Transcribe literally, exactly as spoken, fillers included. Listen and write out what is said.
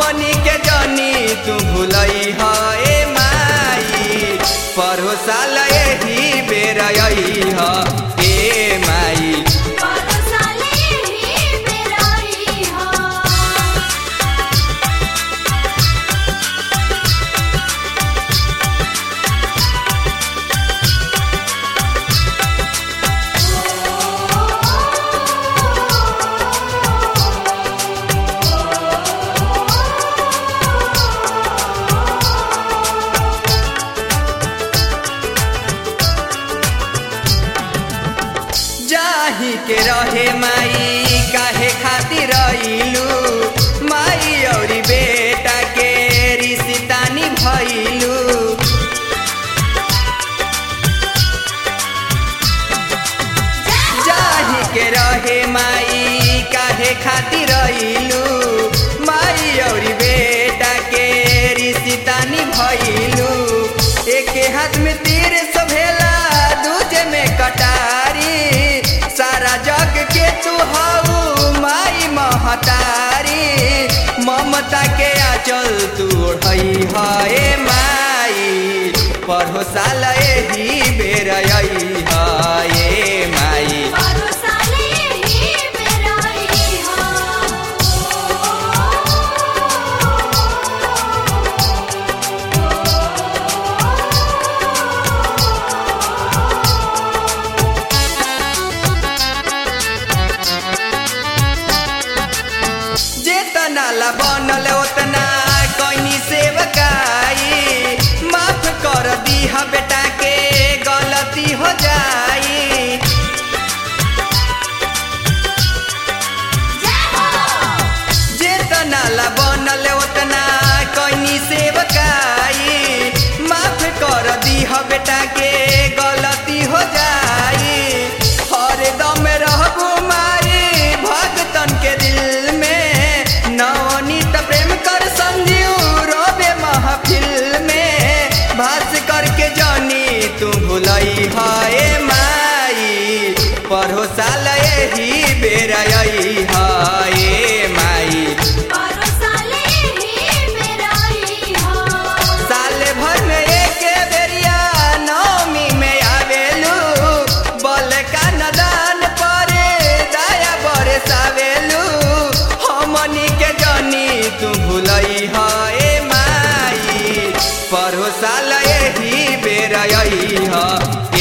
हमनी के जानी तू भुलई है ए माई परो साल यही बेर आई है ए माई जाही के रहे माई काहे खातिर रहिलू माई औरी बेटा के रिश्तानी भइलू जाही के रहे माई काहे खातिर रहिलू माई औरी बेटा के रिश्तानी भइलू एक हाथ में तीर सभेला दूजे में कटारी सारा जग के तू हाउ माई महतारी ममता के आंचल तू ओढ़ई है माई पढ़ो साल यही बेर आई है ए माई नाला बनल उतना कोई सेवकाई माफ कर दी हा बेटा के गलती हो जाई जे नाला बनल उतना कोई सेवकाई माफ कर दी हा बेटा के गलती हो जाई हर दम रहबू माई भगतन के दिल में नवनीत प्रेम कर संजीव रोबे महफिल में भास करके जानी तू भुलई है माई पढ़ो साल यही बेर आई है माई साल भर में एक बेरिया नवमी में आवेलू बल का नदान परे दया बरसावेलू हमनी के जानी तू भुलई है माई परो साल यही बेर आई है।